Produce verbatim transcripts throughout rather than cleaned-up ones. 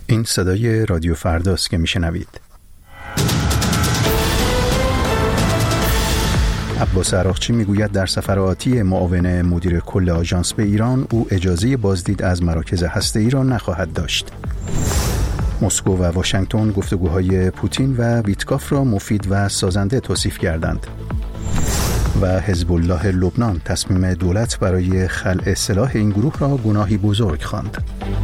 این صدای رادیو فرداست که میشنوید. عباس عراقچی میگوید در سفر آتی معاون مدیر کل آژانس به ایران او اجازه بازدید از مراکز هسته‌ای را نخواهد داشت. مسکو و واشنگتن گفتگوهای پوتین و ویتکاف را مفید و سازنده توصیف کردند. و حزب الله لبنان تصمیم دولت برای خلع سلاح این گروه را گناهی بزرگ خواند.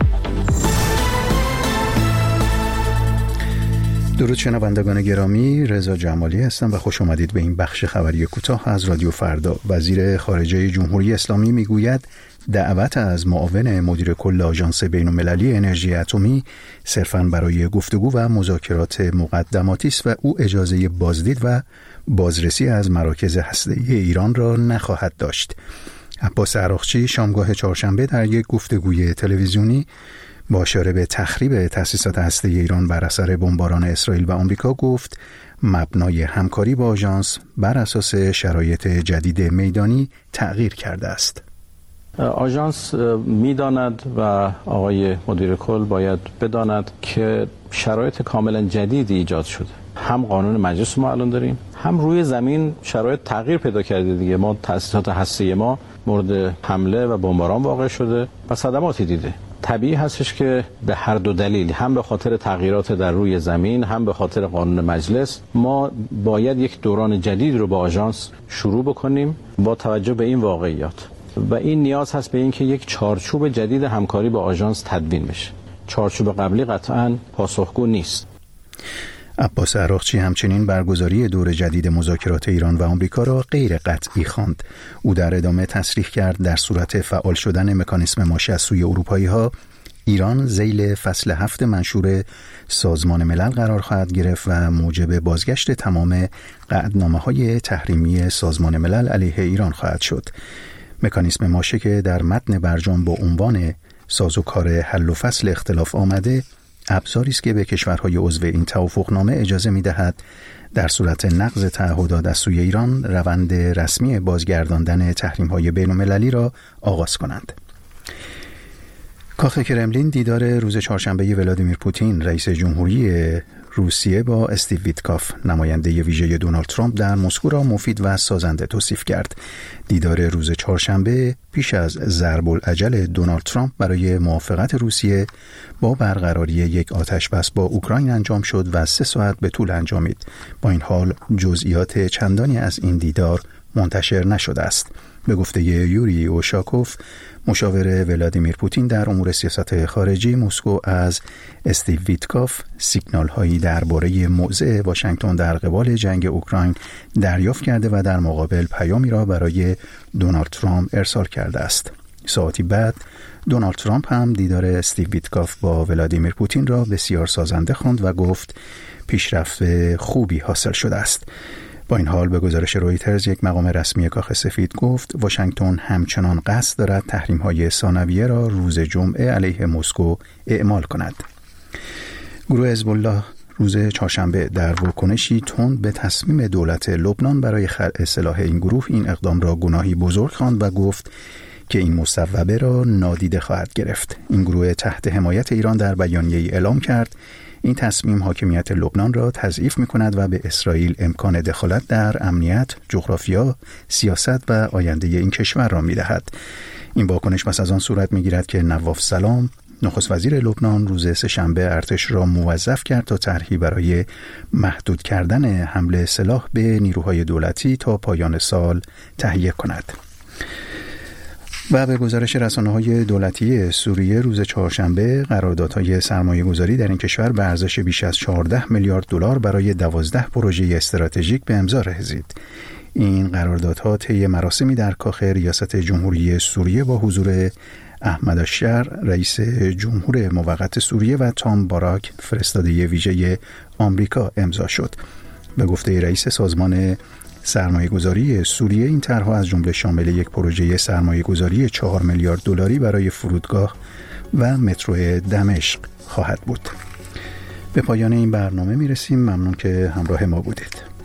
درود شنوندگان گرامی، رضا جمالی هستم و خوش آمدید به این بخش خبری کوتاه از رادیو فردا. وزیر خارجه جمهوری اسلامی میگوید دعوت از معاون مدیر کل آژانس بین‌المللی انرژی اتمی صرفاً برای گفتگو و مذاکرات مقدماتی است و او اجازه بازدید و بازرسی از مراکز هسته‌ای ایران را نخواهد داشت. عباس عراقچی شامگاه چهارشنبه در یک گفتگوی تلویزیونی با اشاره به تخریب تأسیسات هسته‌ای ایران بر اثر بمباران اسرائیل و آمریکا گفت مبنای همکاری با آژانس بر اساس شرایط جدید میدانی تغییر کرده است. آژانس می‌داند و آقای مدیر کل باید بداند که شرایط کاملا جدیدی ایجاد شده. هم قانون مجلس ما الان داریم، هم روی زمین شرایط تغییر پیدا کرده دیگه. ما تأسیسات هسته‌ای ما مورد حمله و بمباران واقع شده و صدماتی دیده. طبیعی هستش که به هر دو دلیل، هم به خاطر تغییرات در روی زمین، هم به خاطر قانون مجلس، ما باید یک دوران جدید رو با آژانس شروع بکنیم با توجه به این واقعیات و این نیاز هست به این که یک چارچوب جدید همکاری با آژانس تدوین بشه. چارچوب قبلی قطعاً پاسخگو نیست. عباس عراقچی همچنین برگزاری دور جدید مذاکرات ایران و آمریکا را غیر قطعی خواند. او در ادامه تصریح کرد در صورت فعال شدن مکانیسم ماشه از سوی اروپایی‌ها، ایران ذیل فصل هفت منشور سازمان ملل قرار خواهد گرفت و موجب بازگشت تمام قطعنامه‌های تحریمی سازمان ملل علیه ایران خواهد شد. مکانیسم ماشه که در متن برجام با عنوان سازوکار حل و فصل اختلاف آمده، ابزاری است که به کشورهای عضو این توافقنامه اجازه می‌دهد در صورت نقض تعهدات از سوی ایران روند رسمی بازگرداندن تحریم‌های بین‌المللی را آغاز کنند. کاخ کرملین دیدار روز چهارشنبه ولادیمیر پوتین رئیس جمهوری روسیه با استیو ویتکاف نماینده ویژه دونالد ترامپ در مسکو را مفید و سازنده توصیف کرد. دیدار روز چهارشنبه پیش از ضرب العجل دونالد ترامپ برای موافقت روسیه با برقراری یک آتشبس با اوکراین انجام شد و سه ساعت به طول انجامید. با این حال جزئیات چندانی از این دیدار منتشر نشده است. به گفته یوری اوشاکوف، مشاور ولادیمیر پوتین در امور سیاست خارجی، مسکو از استیو ویتکاف سیگنال هایی درباره موضع واشنگتن در قبال جنگ اوکراین دریافت کرده و در مقابل پیامی را برای دونالد ترامپ ارسال کرده است. ساعتی بعد دونالد ترامپ هم دیدار استیو ویتکاف با ولادیمیر پوتین را بسیار سازنده خواند و گفت پیشرفت خوبی حاصل شده است. با این حال به گزارش رویترز یک مقام رسمی کاخ سفید گفت واشنگتن همچنان قصد دارد تحریم‌های ثانویه را روز جمعه علیه مسکو اعمال کند. گروه حزب الله روز چهارشنبه در واکنشی تند به تصمیم دولت لبنان برای خلع سلاح این گروه این اقدام را گناهی بزرگ خواند و گفت که این مصوبه را نادیده خواهد گرفت. این گروه تحت حمایت ایران در بیانیه‌ای اعلام کرد این تصمیم حاکمیت لبنان را تضعیف می‌کند و به اسرائیل امکان دخالت در امنیت، جغرافیا، سیاست و آینده این کشور را می‌دهد. این واکنش پس از آن صورت می‌گیرد که نواف سلام، نخست وزیر لبنان، روز سه‌شنبه ارتش را موظف کرد تا طرحی برای محدود کردن حمله سلاح به نیروهای دولتی تا پایان سال تهیه کند. و به گزارش رسانه‌های دولتی سوریه روز چهارشنبه قراردادهای سرمایه‌گذاری در این کشور به ارزش بیش از چهارده میلیارد دلار برای دوازده پروژه استراتژیک به امضا رسید. این قراردادها طی مراسمی در کاخ ریاست جمهوری سوریه با حضور احمد الشر رئیس جمهور موقت سوریه و تام باراک فرستاده ویژه آمریکا امضا شد. به گفته رئیس سازمان سرمایه‌گذاری سوریه این طرح‌ها از جمله شامل یک پروژه سرمایه‌گذاری چهار میلیارد دلاری برای فرودگاه و مترو دمشق خواهد بود. به پایان این برنامه میرسیم. ممنون که همراه ما بودید.